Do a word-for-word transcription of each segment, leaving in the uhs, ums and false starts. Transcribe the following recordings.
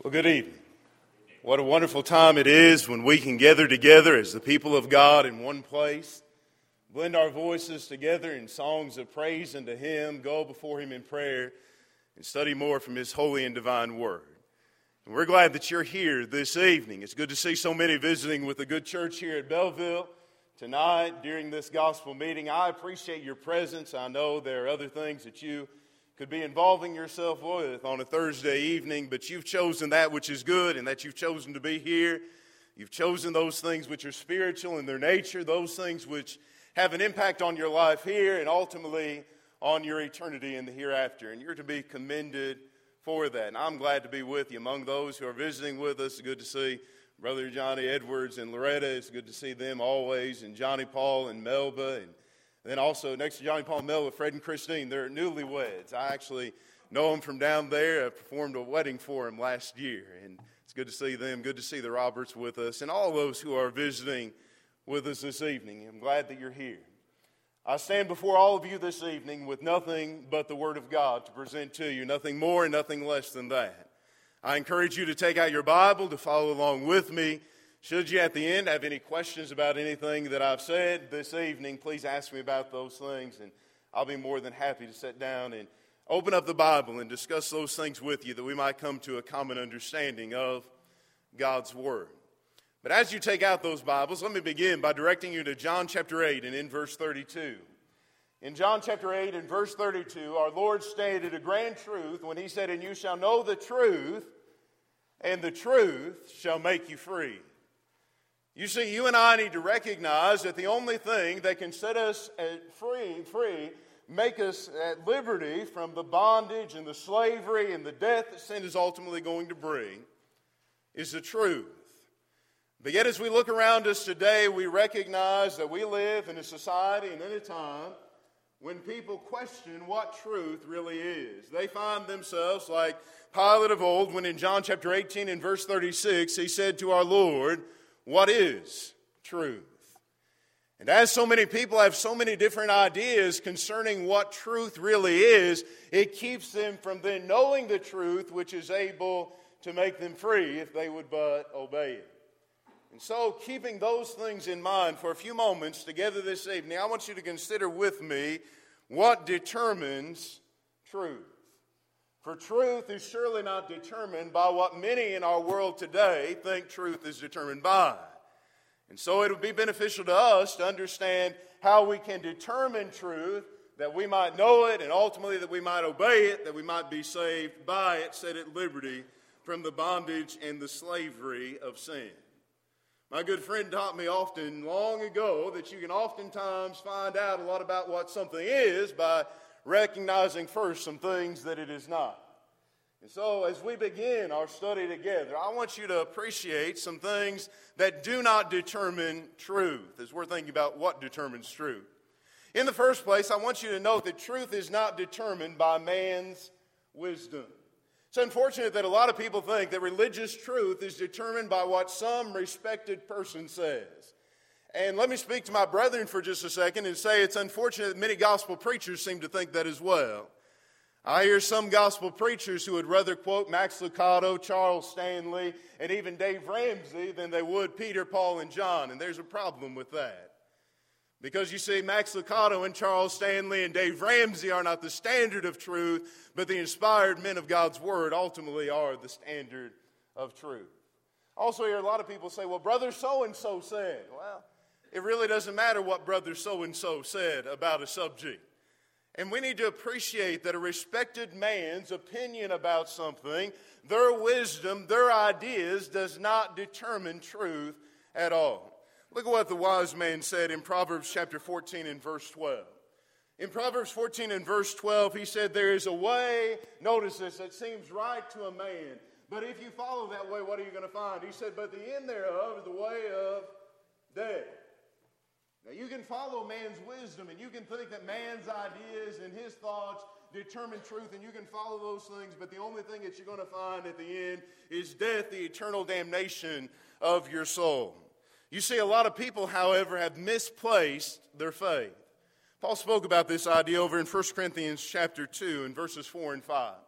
Well, good evening. What a wonderful time it is when we can gather together as the people of God in one place, blend our voices together in songs of praise unto Him, go before Him in prayer, and study more from His holy and divine Word. And we're glad that you're here this evening. It's good to see so many visiting with the good church here at Belleville tonight during this gospel meeting. I appreciate your presence. I know there are other things that you could be involving yourself with on a Thursday evening, but you've chosen that which is good and that you've chosen to be here. You've chosen those things which are spiritual in their nature, those things which have an impact on your life here and ultimately on your eternity in the hereafter. And you're to be commended for that. And I'm glad to be with you. Among those who are visiting with us, it's good to see Brother Johnny Edwards and Loretta. It's good to see them always, and Johnny Paul and Melba, and then also, next to Johnny Paul and Melba, Fred and Christine, they're newlyweds. I actually know them from down there. I performed a wedding for them last year, and it's good to see them. Good to see the Roberts with us, and all those who are visiting with us this evening. I'm glad that you're here. I stand before all of you this evening with nothing but the Word of God to present to you, nothing more and nothing less than that. I encourage you to take out your Bible, to follow along with me. Should you at the end have any questions about anything that I've said this evening, please ask me about those things, and I'll be more than happy to sit down and open up the Bible and discuss those things with you that we might come to a common understanding of God's Word. But as you take out those Bibles, let me begin by directing you to John chapter eight and in verse thirty-two. In John chapter eight and verse thirty-two, our Lord stated a grand truth when He said, "And you shall know the truth, and the truth shall make you free." You see, you and I need to recognize that the only thing that can set us free, free, make us at liberty from the bondage and the slavery and the death that sin is ultimately going to bring, is the truth. But yet as we look around us today, we recognize that we live in a society and in a time when people question what truth really is. They find themselves like Pilate of old, when in John chapter eighteen and verse thirty-six, he said to our Lord, "What is truth?" And as so many people have so many different ideas concerning what truth really is, it keeps them from then knowing the truth, which is able to make them free if they would but obey it. And so, keeping those things in mind for a few moments together this evening, I want you to consider with me what determines truth. For truth is surely not determined by what many in our world today think truth is determined by. And so it would be beneficial to us to understand how we can determine truth, that we might know it, and ultimately that we might obey it, that we might be saved by it, set at liberty from the bondage and the slavery of sin. My good friend taught me often long ago that you can oftentimes find out a lot about what something is by recognizing first some things that it is not. And so as we begin our study together, I want you to appreciate some things that do not determine truth, as we're thinking about what determines truth. In the first place, I want you to note that truth is not determined by man's wisdom. It's unfortunate that a lot of people think that religious truth is determined by what some respected person says. And let me speak to my brethren for just a second and say it's unfortunate that many gospel preachers seem to think that as well. I hear some gospel preachers who would rather quote Max Lucado, Charles Stanley, and even Dave Ramsey than they would Peter, Paul, and John. And there's a problem with that. Because you see, Max Lucado and Charles Stanley and Dave Ramsey are not the standard of truth, but the inspired men of God's Word ultimately are the standard of truth. Also, I hear a lot of people say, well, brother so-and-so said. Well, it really doesn't matter what brother so-and-so said about a subject. And we need to appreciate that a respected man's opinion about something, their wisdom, their ideas, does not determine truth at all. Look at what the wise man said in Proverbs chapter fourteen and verse twelve. In Proverbs fourteen and verse twelve, he said, there is a way, notice this, that seems right to a man. But if you follow that way, what are you going to find? He said, but the end thereof is the way of death. Now, you can follow man's wisdom, and you can think that man's ideas and his thoughts determine truth, and you can follow those things, but the only thing that you're going to find at the end is death, the eternal damnation of your soul. You see, a lot of people, however, have misplaced their faith. Paul spoke about this idea over in First Corinthians chapter two in verses four and five.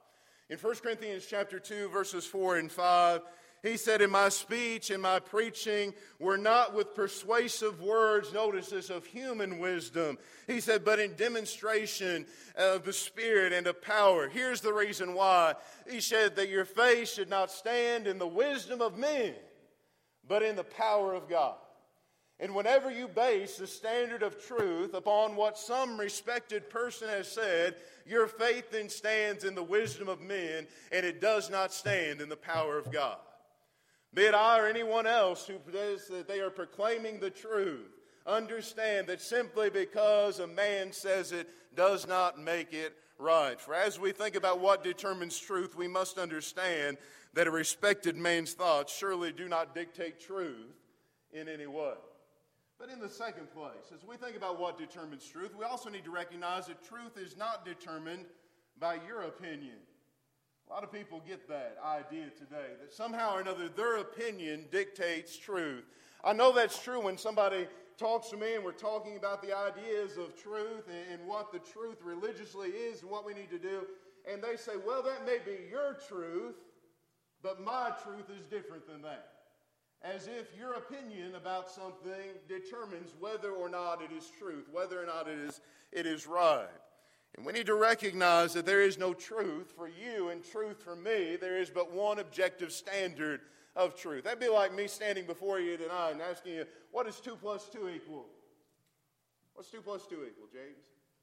In First Corinthians chapter two, verses four and five, he said, "In my speech and my preaching were not with persuasive words," notice this, "of human wisdom." He said, "but in demonstration of the Spirit and of power." Here's the reason why. He said that your faith should not stand in the wisdom of men, but in the power of God. And whenever you base the standard of truth upon what some respected person has said, your faith then stands in the wisdom of men, and it does not stand in the power of God. Be it I or anyone else who says that they are proclaiming the truth, understand that simply because a man says it does not make it right. For as we think about what determines truth, we must understand that a respected man's thoughts surely do not dictate truth in any way. But in the second place, as we think about what determines truth, we also need to recognize that truth is not determined by your opinion. A lot of people get that idea today, that somehow or another their opinion dictates truth. I know that's true when somebody talks to me and we're talking about the ideas of truth and what the truth religiously is and what we need to do. And they say, well, that may be your truth, but my truth is different than that. As if your opinion about something determines whether or not it is truth, whether or not it is, it is right. And we need to recognize that there is no truth for you and truth for me. There is but one objective standard of truth. That'd be like me standing before you tonight and asking you, what does two plus two equal? What's two plus two equal, James?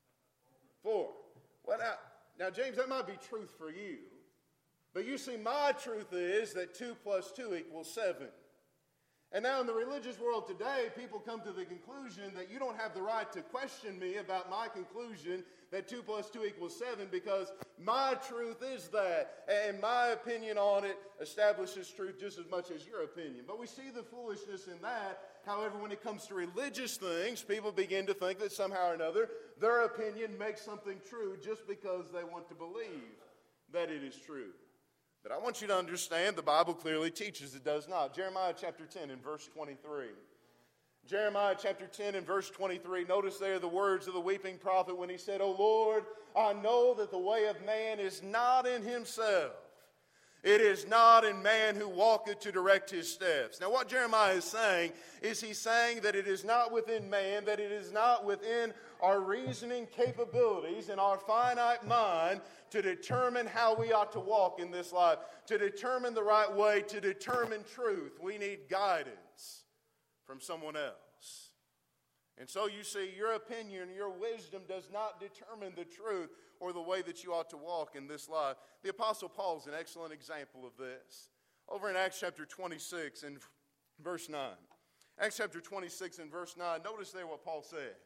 Four. Well, now, now, James, that might be truth for you. But you see, my truth is that two plus two equals seven. And now in the religious world today, people come to the conclusion that you don't have the right to question me about my conclusion that two plus two equals seven, because my truth is that, and my opinion on it establishes truth just as much as your opinion. But we see the foolishness in that. However, when it comes to religious things, people begin to think that somehow or another their opinion makes something true just because they want to believe that it is true. But I want you to understand the Bible clearly teaches it does not. Jeremiah chapter ten and verse twenty-three. Jeremiah chapter ten and verse twenty-three. Notice there the words of the weeping prophet when he said, "O Lord, I know that the way of man is not in himself. It is not in man who walketh to direct his steps." Now what Jeremiah is saying is he's saying that it is not within man, that it is not within our reasoning capabilities and our finite mind to determine how we ought to walk in this life, to determine the right way, to determine truth. We need guidance from someone else. And so you see, your opinion, your wisdom does not determine the truth or the way that you ought to walk in this life. The Apostle Paul is an excellent example of this. Over in Acts chapter twenty-six and verse nine. Acts chapter twenty-six and verse nine, notice there what Paul said.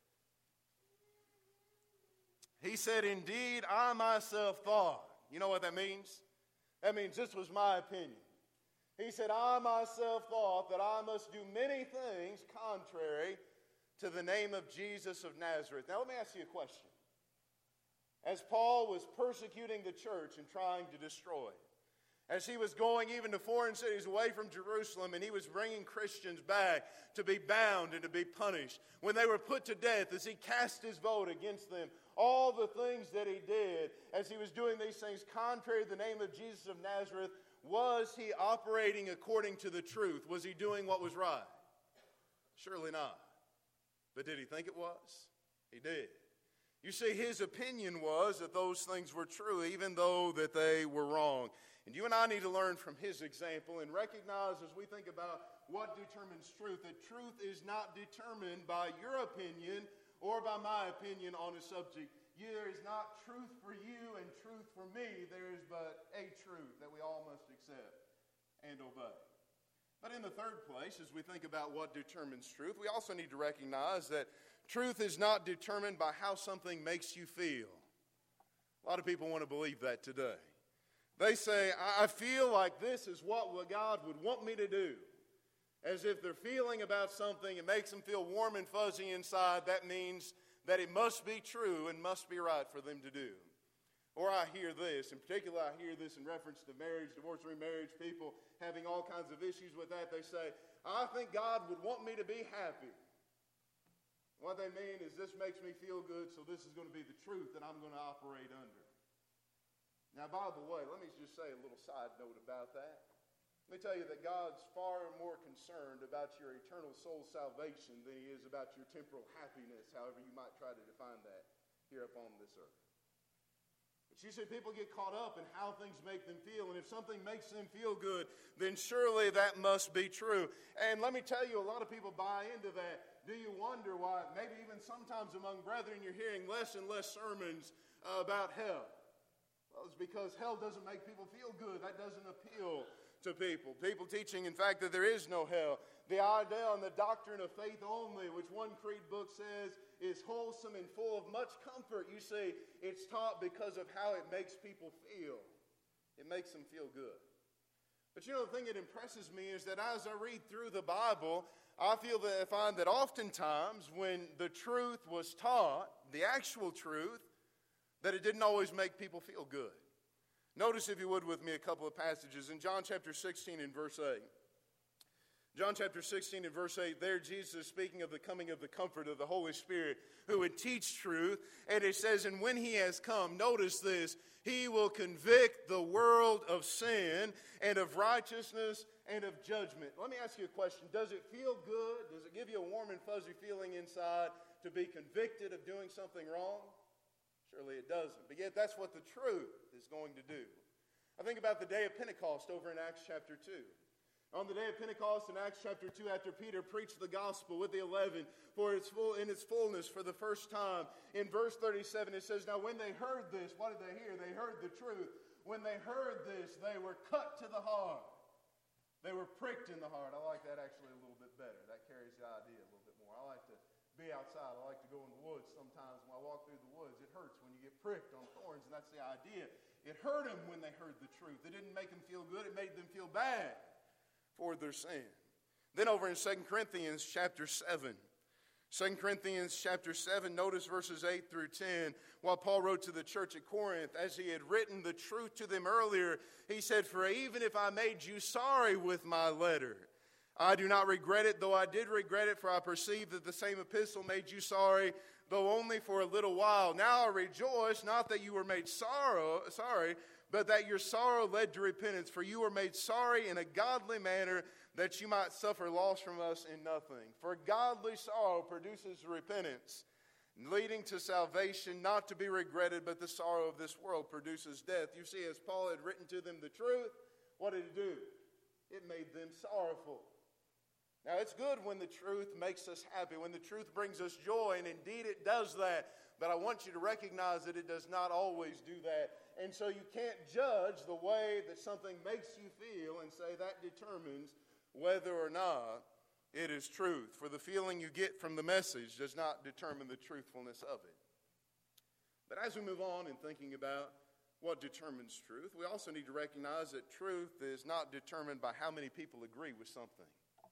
He said, "Indeed, I myself thought." You know what that means? That means this was my opinion. He said, "I myself thought that I must do many things contrary to the name of Jesus of Nazareth." Now let me ask you a question. As Paul was persecuting the church and trying to destroy it, as he was going even to foreign cities away from Jerusalem, and he was bringing Christians back to be bound and to be punished, when they were put to death, as he cast his vote against them, all the things that he did, as he was doing these things contrary to the name of Jesus of Nazareth, was he operating according to the truth? Was he doing what was right? Surely not. But did he think it was? He did. You see, his opinion was that those things were true, even though that they were wrong. And you and I need to learn from his example and recognize as we think about what determines truth, that truth is not determined by your opinion or by my opinion on a subject. There is not truth for you and truth for me. There is but a truth that we all must accept and obey. But in the third place, as we think about what determines truth, we also need to recognize that truth is not determined by how something makes you feel. A lot of people want to believe that today. They say, I feel like this is what God would want me to do. As if they're feeling about something, it makes them feel warm and fuzzy inside. That means that it must be true and must be right for them to do. Or I hear this, in particular I hear this in reference to marriage, divorce, remarriage, people having all kinds of issues with that. They say, I think God would want me to be happy. What they mean is this makes me feel good, so this is going to be the truth that I'm going to operate under. Now Now, by the way, let me just say a little side note about that. Let me tell you that God's far more concerned about your eternal soul salvation than he is about your temporal happiness, however you might try to define that here upon this earth. But you see, people get caught up in how things make them feel, and if something makes them feel good, then surely that must be true. And let me tell you, a lot of people buy into that. Do you wonder why maybe even sometimes among brethren you're hearing less and less sermons uh, about hell? Well, it's because hell doesn't make people feel good. That doesn't appeal to people. People teaching, in fact, that there is no hell. The idea on the doctrine of faith only, which one creed book says is wholesome and full of much comfort. You see, it's taught because of how it makes people feel. It makes them feel good. But you know, the thing that impresses me is that as I read through the Bible, I feel that I find that oftentimes when the truth was taught, the actual truth, that it didn't always make people feel good. Notice, if you would, with me a couple of passages. In John chapter sixteen and verse eight. John chapter sixteen and verse eight, there Jesus is speaking of the coming of the Comforter of the Holy Spirit, who would teach truth. And it says, and when he has come, notice this, he will convict the world of sin and of righteousness and of judgment. Let me ask you a question. Does it feel good? Does it give you a warm and fuzzy feeling inside to be convicted of doing something wrong? Surely it doesn't. But yet that's what the truth is going to do. I think about the day of Pentecost over in Acts chapter two. On the day of Pentecost in Acts chapter two, after Peter preached the gospel with the eleven for its full, in its fullness for the first time, in verse thirty-seven it says, now when they heard this, what did they hear? They heard the truth. When they heard this, they were cut to the heart. They were pricked in the heart. I like that actually a little bit better. That carries the idea a little bit more. I like to be outside. I like to go in the woods sometimes. When I walk through the woods, it hurts when you get pricked on thorns, and that's the idea. It hurt them when they heard the truth. It didn't make them feel good. It made them feel bad for their sin. Then over in Second Corinthians chapter seven. Second Corinthians chapter seven, notice verses eight through ten. While Paul wrote to the church at Corinth, as he had written the truth to them earlier, he said, for even if I made you sorry with my letter, I do not regret it, though I did regret it, for I perceive that the same epistle made you sorry, though only for a little while. Now I rejoice, not that you were made sorrow, sorry, but that your sorrow led to repentance. For you were made sorry in a godly manner, that you might suffer loss from us in nothing. For godly sorrow produces repentance, leading to salvation, not to be regretted, but the sorrow of this world produces death. You see, as Paul had written to them the truth, what did it do? It made them sorrowful. Now, it's good when the truth makes us happy, when the truth brings us joy, and indeed it does that. But I want you to recognize that it does not always do that. And so you can't judge the way that something makes you feel and say that determines whether or not it is truth. For the feeling you get from the message does not determine the truthfulness of it. But as we move on in thinking about what determines truth, we also need to recognize that truth is not determined by how many people agree with something.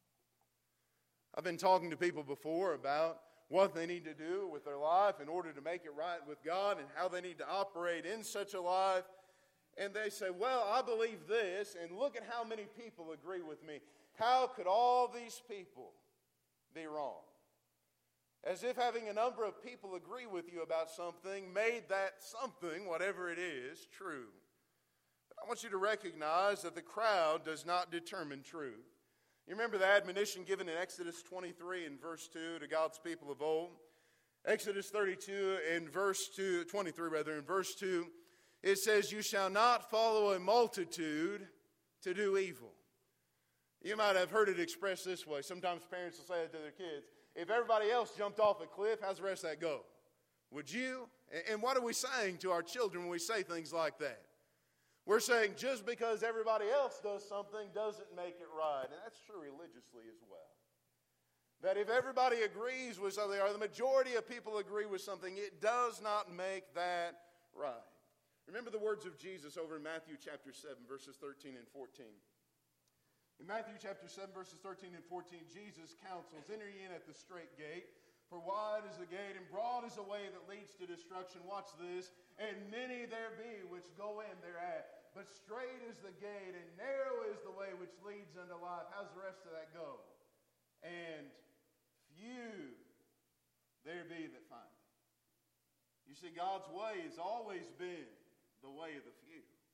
I've been talking to people before about what they need to do with their life in order to make it right with God and how they need to operate in such a life. And they say, well, I believe this, and look at how many people agree with me. How could all these people be wrong? As if having a number of people agree with you about something made that something, whatever it is, true. But I want you to recognize that the crowd does not determine truth. You remember the admonition given in Exodus twenty-three and verse two to God's people of old? Exodus thirty-two and verse two, twenty-three rather, in verse two, it says, you shall not follow a multitude to do evil. You might have heard it expressed this way. Sometimes parents will say it to their kids. If everybody else jumped off a cliff, how's the rest of that go? Would you? And what are we saying to our children when we say things like that? We're saying just because everybody else does something doesn't make it right. And that's true religiously as well. That if everybody agrees with something, or the majority of people agree with something, it does not make that right. Remember the words of Jesus over in Matthew chapter seven, verses thirteen and fourteen. In Matthew chapter seven, verses thirteen and fourteen, Jesus counsels, enter ye in at the strait gate, for wide is the gate, and broad is the way that leads to destruction. Watch this. And many there be which go in thereat. But straight is the gate, and narrow is the way which leads unto life. How's the rest of that go? And few there be that find it. You see, God's way has always been the way of the few.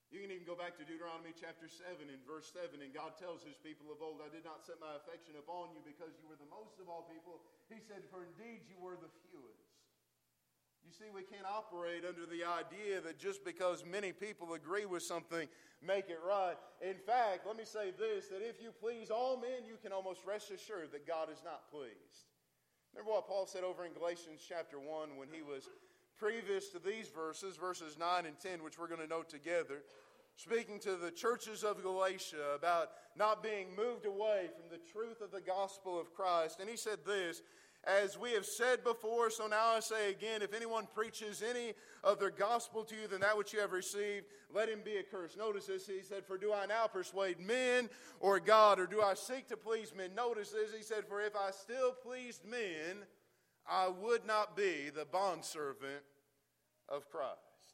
You can even go back to Deuteronomy chapter seven and verse seven, and God tells his people of old, I did not set my affection upon you because you were the most of all people. He said, for indeed you were the fewest. You see, we can't operate under the idea that just because many people agree with something, make it right. In fact, let me say this, that if you please all men, you can almost rest assured that God is not pleased. Remember what Paul said over in Galatians chapter one when he was previous to these verses, verses nine and ten, which we're going to note together, speaking to the churches of Galatia about not being moved away from the truth of the gospel of Christ. And he said this, as we have said before, so now I say again, if anyone preaches any other gospel to you than that which you have received, let him be accursed. Notice this, he said, for do I now persuade men or God, or do I seek to please men? Notice this, he said, for if I still pleased men, I would not be the bondservant of Christ.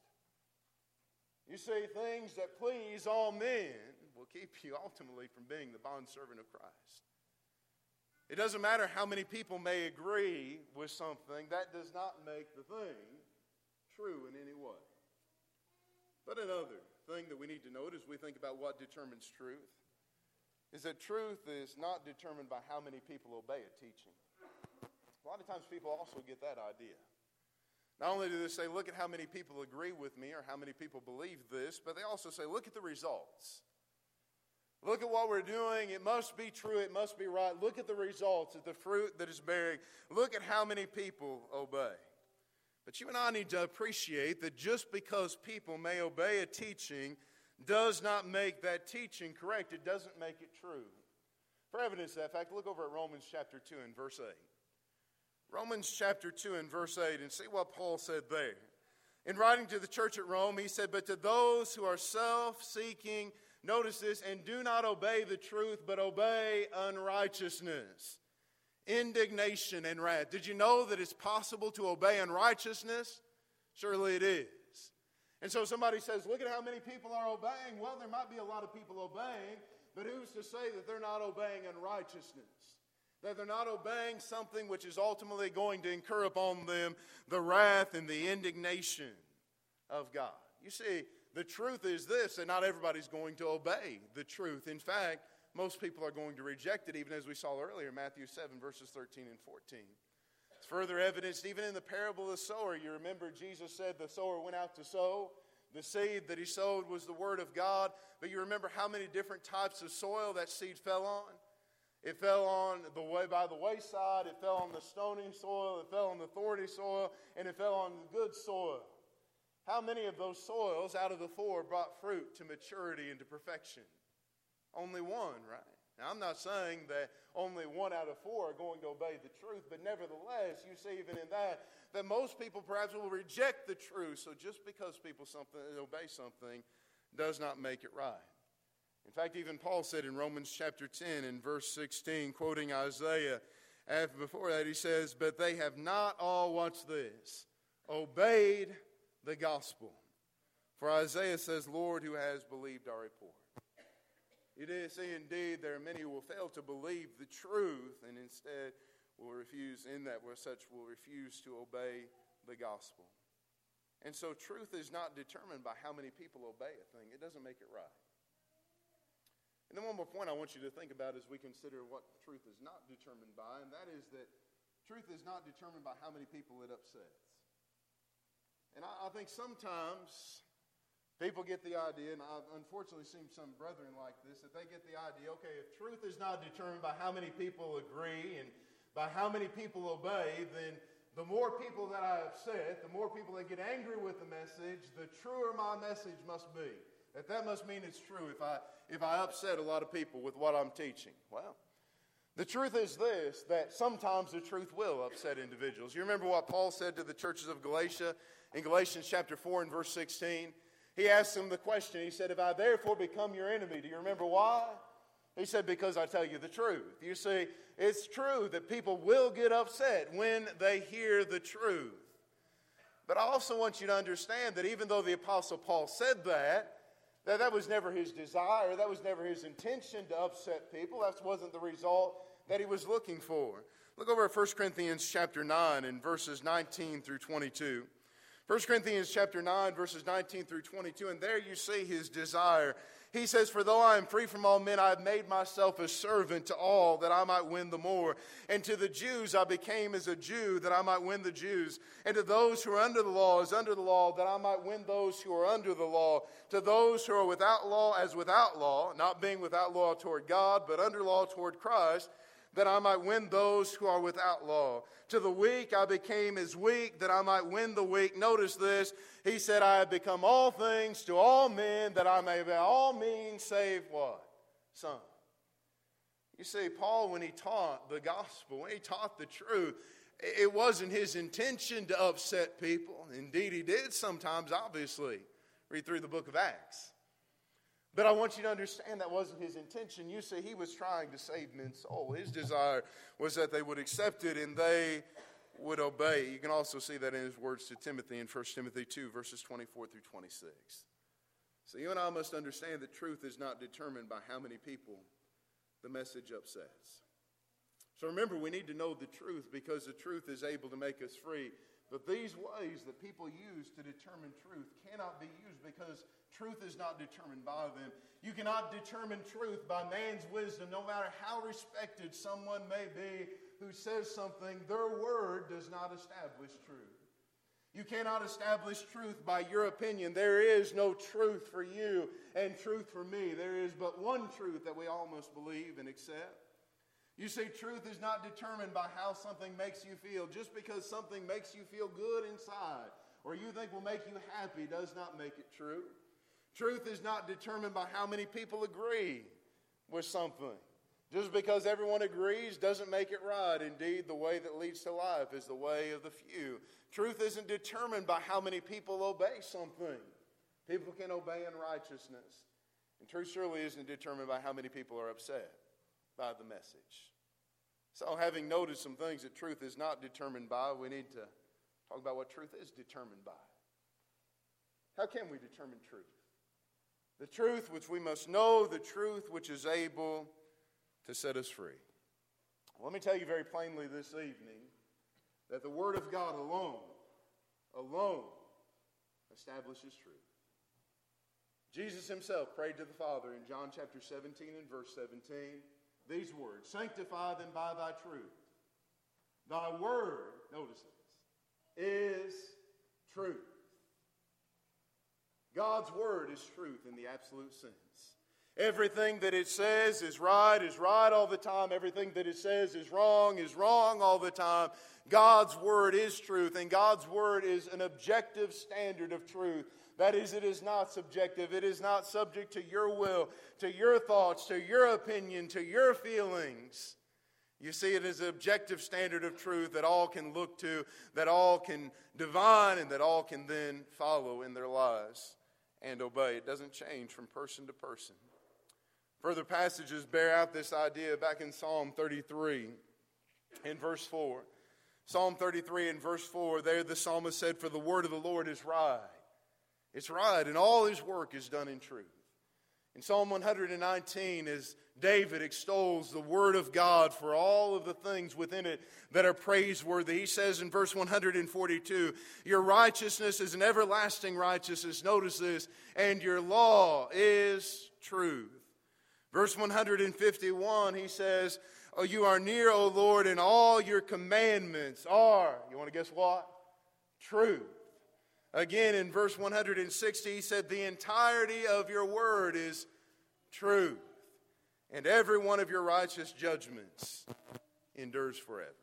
You see, things that please all men will keep you ultimately from being the bondservant of Christ. It doesn't matter how many people may agree with something, that does not make the thing true in any way. But another thing that we need to note as we think about what determines truth is that truth is not determined by how many people obey a teaching. A lot of times people also get that idea. Not only do they say, look at how many people agree with me or how many people believe this, but they also say, look at the results. Look at what we're doing. It must be true. It must be right. Look at the results, at the fruit that is bearing. Look at how many people obey. But you and I need to appreciate that just because people may obey a teaching does not make that teaching correct. It doesn't make it true. For evidence of that fact, look over at Romans chapter two and verse eight. Romans chapter two and verse eight, and see what Paul said there. In writing to the church at Rome, he said, but to those who are self-seeking, notice this, and do not obey the truth, but obey unrighteousness, indignation, and wrath. Did you know that it's possible to obey unrighteousness? Surely it is. And so somebody says, look at how many people are obeying. Well, there might be a lot of people obeying, but who's to say that they're not obeying unrighteousness? That they're not obeying something which is ultimately going to incur upon them the wrath and the indignation of God. You see, the truth is this, that not everybody's going to obey the truth. In fact, most people are going to reject it, even as we saw earlier, Matthew seven, verses thirteen and fourteen. It's further evidenced even in the parable of the sower. You remember Jesus said the sower went out to sow. The seed that he sowed was the word of God. But you remember how many different types of soil that seed fell on? It fell on the way by the wayside. It fell on the stony soil. It fell on the thorny soil. And it fell on the good soil. How many of those soils out of the four brought fruit to maturity and to perfection? Only one, right? Now, I'm not saying that only one out of four are going to obey the truth, but nevertheless, you see even in that, that most people perhaps will reject the truth. So just because people something, obey something does not make it right. In fact, even Paul said in Romans chapter ten and verse sixteen, quoting Isaiah, after, before that he says, but they have not all, watch this, obeyed the gospel. For Isaiah says, Lord, who has believed our report? It is, see, indeed, there are many who will fail to believe the truth and instead will refuse, in that where such will refuse to obey the gospel. And so truth is not determined by how many people obey a thing. It doesn't make it right. And then one more point I want you to think about as we consider what truth is not determined by, and that is that truth is not determined by how many people it upsets. And I, I think sometimes people get the idea, and I've unfortunately seen some brethren like this, that they get the idea, okay, if truth is not determined by how many people agree and by how many people obey, then the more people that I upset, the more people that get angry with the message, the truer my message must be. That that must mean it's true if I if I upset a lot of people with what I'm teaching. Well, the truth is this, that sometimes the truth will upset individuals. You remember what Paul said to the churches of Galatia in Galatians chapter four and verse sixteen? He asked them the question. He said, if I therefore become your enemy, do you remember why? He said, because I tell you the truth. You see, it's true that people will get upset when they hear the truth. But I also want you to understand that even though the Apostle Paul said that, that that was never his desire, that was never his intention to upset people. That wasn't the result that he was looking for. Look over at First Corinthians chapter nine and verses nineteen through twenty-two. First Corinthians chapter nine, verses nineteen through twenty-two, and there you see his desire. He says, "For though I am free from all men, I have made myself a servant to all, that I might win the more. And to the Jews I became as a Jew, that I might win the Jews. And to those who are under the law as under the law, that I might win those who are under the law. To those who are without law as without law, not being without law toward God, but under law toward Christ, that I might win those who are without law. To the weak I became as weak, that I might win the weak." Notice this. He said, "I have become all things to all men, that I may by all means save" what? Some. You see, Paul, when he taught the gospel, when he taught the truth, it wasn't his intention to upset people. Indeed, he did sometimes, obviously. Read through the book of Acts. But I want you to understand that wasn't his intention. You see, he was trying to save men's soul. His desire was that they would accept it and they would obey. You can also see that in his words to Timothy in First Timothy two, verses twenty-four through twenty-six. So you and I must understand that truth is not determined by how many people the message upsets. So remember, we need to know the truth, because the truth is able to make us free. But these ways that people use to determine truth cannot be used, because truth is not determined by them. You cannot determine truth by man's wisdom. No matter how respected someone may be who says something, their word does not establish truth. You cannot establish truth by your opinion. There is no truth for you and truth for me. There is but one truth that we all must believe and accept. You see, truth is not determined by how something makes you feel. Just because something makes you feel good inside, or you think will make you happy, does not make it true. Truth is not determined by how many people agree with something. Just because everyone agrees doesn't make it right. Indeed, the way that leads to life is the way of the few. Truth isn't determined by how many people obey something. People can obey in righteousness. And truth surely isn't determined by how many people are upset by the message. So, having noted some things that truth is not determined by, we need to talk about what truth is determined by. How can we determine truth? The truth which we must know, the truth which is able to set us free. Let me tell you very plainly this evening that the Word of God alone, alone establishes truth. Jesus himself prayed to the Father in John chapter seventeen and verse seventeen. These words, "Sanctify them by thy truth. Thy word," notice this, "is truth." God's word is truth in the absolute sense. Everything that it says is right, is right all the time. Everything that it says is wrong, is wrong all the time. God's word is truth, and God's word is an objective standard of truth. That is, it is not subjective. It is not subject to your will, to your thoughts, to your opinion, to your feelings. You see, it is an objective standard of truth that all can look to, that all can divine, and that all can then follow in their lives and obey. It doesn't change from person to person. Further passages bear out this idea back in Psalm thirty-three in verse four. Psalm thirty-three in verse four, there the psalmist said, "For the word of the Lord is right." It's right, and all his work is done in truth. In Psalm one nineteen, as David extols the word of God for all of the things within it that are praiseworthy, he says in verse one forty-two, "Your righteousness is an everlasting righteousness," notice this, "and your law is truth." Verse one fifty-one, he says, "Oh, you are near, O Lord, and all your commandments are," you want to guess what? Truth. Again, in verse one sixty, he said, "The entirety of your word is truth, and every one of your righteous judgments endures forever."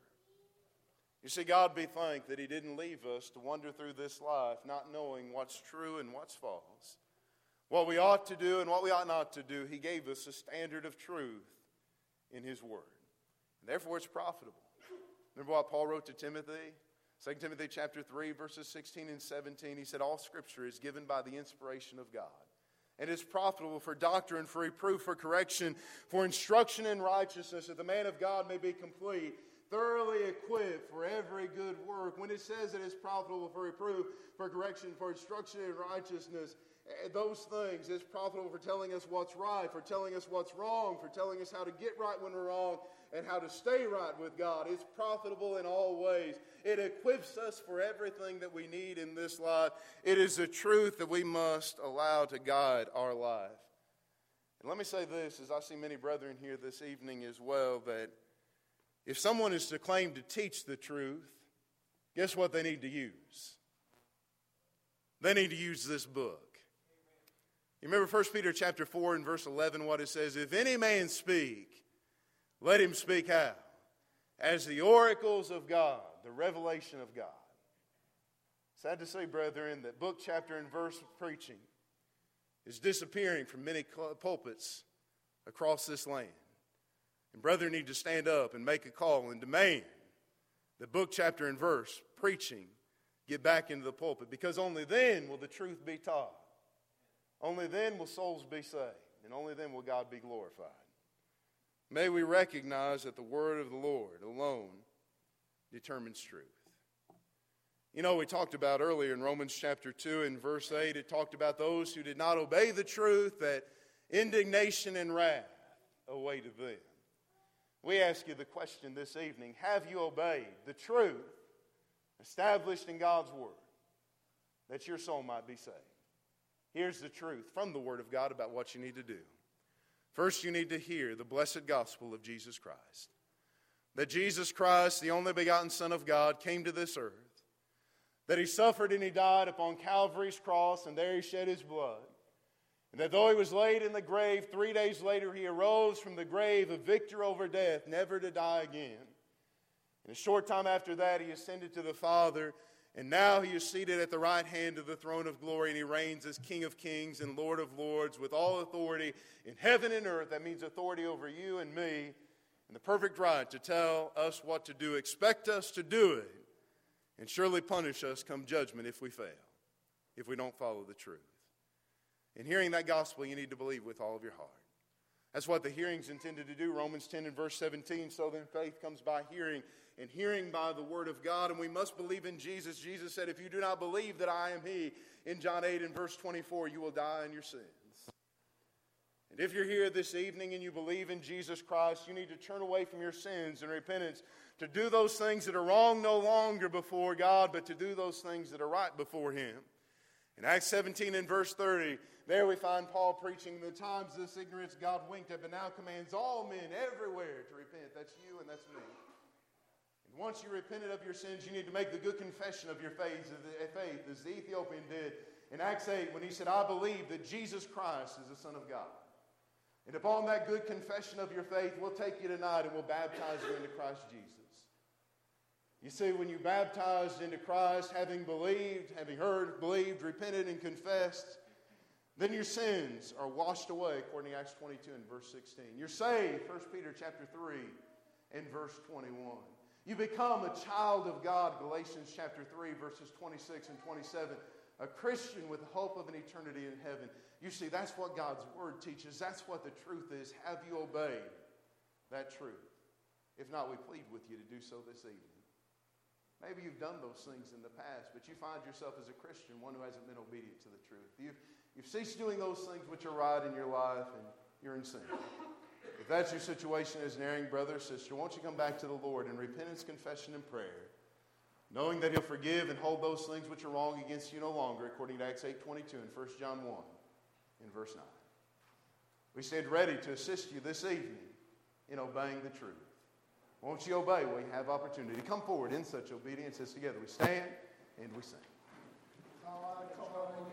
You see, God be thanked that he didn't leave us to wander through this life not knowing what's true and what's false. What we ought to do and what we ought not to do, he gave us a standard of truth in his word. And therefore, it's profitable. Remember what Paul wrote to Timothy? Second Timothy chapter three, verses sixteen and seventeen, he said, "All Scripture is given by the inspiration of God, and is profitable for doctrine, for reproof, for correction, for instruction in righteousness, that the man of God may be complete, thoroughly equipped for every good work." When it says it is profitable for reproof, for correction, for instruction in righteousness, those things. It's profitable for telling us what's right, for telling us what's wrong, for telling us how to get right when we're wrong, and how to stay right with God. It's profitable in all ways. It equips us for everything that we need in this life. It is a truth that we must allow to guide our life. And let me say this, as I see many brethren here this evening as well, that if someone is to claim to teach the truth, guess what they need to use? They need to use this book. You remember First Peter chapter four and verse eleven, what it says? If any man speak, let him speak how? As the oracles of God, the revelation of God. Sad to say, brethren, that book, chapter, and verse preaching is disappearing from many pulpits across this land. And brethren need to stand up and make a call and demand that book, chapter, and verse preaching get back into the pulpit, because only then will the truth be taught. Only then will souls be saved, and only then will God be glorified. May we recognize that the word of the Lord alone determines truth. You know, we talked about earlier in Romans chapter two and verse eight, it talked about those who did not obey the truth, that indignation and wrath awaited them. We ask you the question this evening, have you obeyed the truth established in God's word, that your soul might be saved? Here's the truth from the word of God about what you need to do. First, you need to hear the blessed gospel of Jesus Christ. That Jesus Christ, the only begotten Son of God, came to this earth. That he suffered and he died upon Calvary's cross, and there he shed his blood. And that though he was laid in the grave, three days later he arose from the grave a victor over death, never to die again. And a short time after that he ascended to the Father, and now he is seated at the right hand of the throne of glory, and he reigns as King of kings and Lord of lords with all authority in heaven and earth. That means authority over you and me, and the perfect right to tell us what to do, expect us to do it, and surely punish us come judgment if we fail, if we don't follow the truth. In hearing that gospel, you need to believe with all of your heart. That's what the hearing's intended to do. Romans ten and verse seventeen, so then faith comes by hearing, and hearing by the word of God. And we must believe in Jesus. Jesus said, if you do not believe that I am he, in John eight and verse twenty-four, you will die in your sins. And if you're here this evening and you believe in Jesus Christ, you need to turn away from your sins and repentance, to do those things that are wrong no longer before God, but to do those things that are right before him. In Acts seventeen and verse thirty, there we find Paul preaching, the times this ignorance God winked at, but now commands all men everywhere to repent. That's you and that's me. And once you repented of your sins, you need to make the good confession of your faith, faith as the Ethiopian did in Acts eight, when he said, I believe that Jesus Christ is the Son of God. And upon that good confession of your faith, we'll take you tonight and we'll baptize you into Christ Jesus. You see, when you baptized into Christ, having believed, having heard, believed, repented, and confessed, then your sins are washed away, according to Acts twenty-two and verse sixteen. You're saved, First Peter chapter three and verse twenty-one. You become a child of God, Galatians chapter three, verses twenty-six and twenty-seven. A Christian with the hope of an eternity in heaven. You see, that's what God's word teaches. That's what the truth is. Have you obeyed that truth? If not, we plead with you to do so this evening. Maybe you've done those things in the past, but you find yourself as a Christian, one who hasn't been obedient to the truth. You've, you've ceased doing those things which are right in your life, and you're in sin. If that's your situation as an erring brother or sister, won't you come back to the Lord in repentance, confession, and prayer, knowing that he'll forgive and hold those things which are wrong against you no longer, according to Acts eight twenty-two and First John one in verse nine. We stand ready to assist you this evening in obeying the truth. Won't you obey when you have opportunity? Come forward in such obedience as together we stand and we sing.